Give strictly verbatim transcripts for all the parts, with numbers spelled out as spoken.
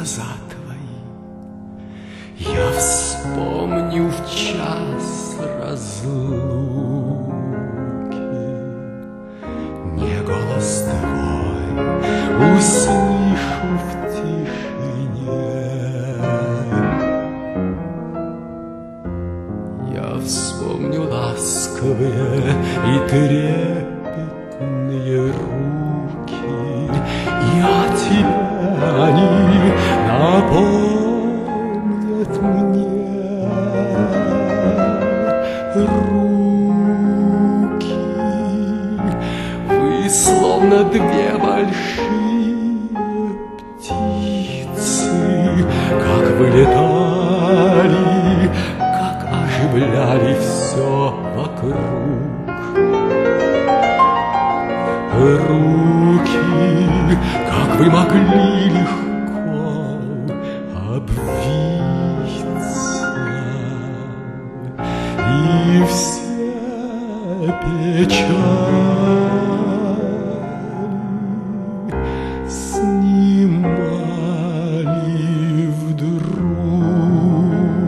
глаза твои. Я вспомню в час разлуки не голос твой услышу в тишине. Я вспомню ласковые и трепетные руки, и о тебе они напомнят мне. Руки, вы словно две большие птицы, как вылетали, как оживляли все вокруг. Руки, как вы могли легко обвиться, и все печали снимали вдруг.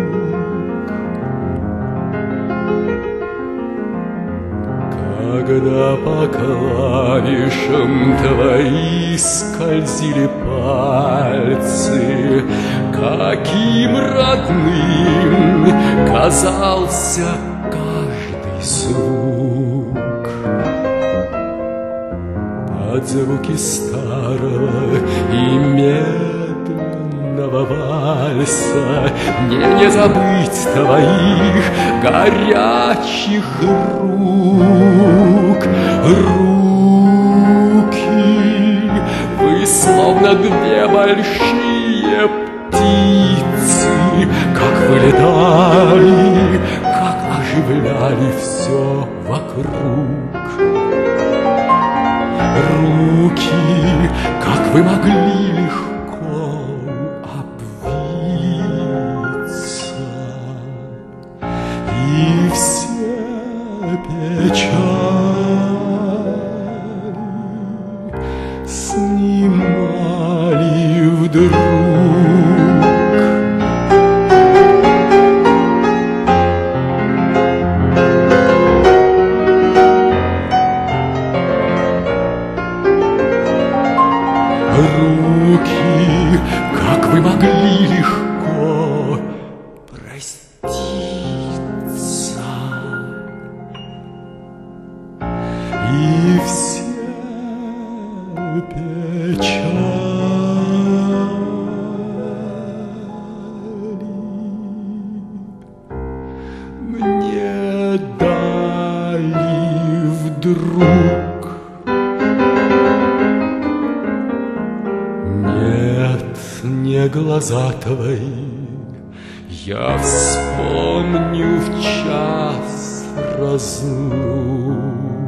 Когда по клавишам твои скользили пальцы, каким родным казался каждый звук. Под звуки старого и медленного вальса мне не забыть твоих горячих рук. Руки, вы словно две большие птицы, как вылетали, как оживляли все вокруг. Руки, как вы могли легко обвиться, и все печали снимали вдруг. Руки, как вы могли легко проститься, и все печали мне дали вдруг. Нет, не глаза твои, я вспомню в час разлуки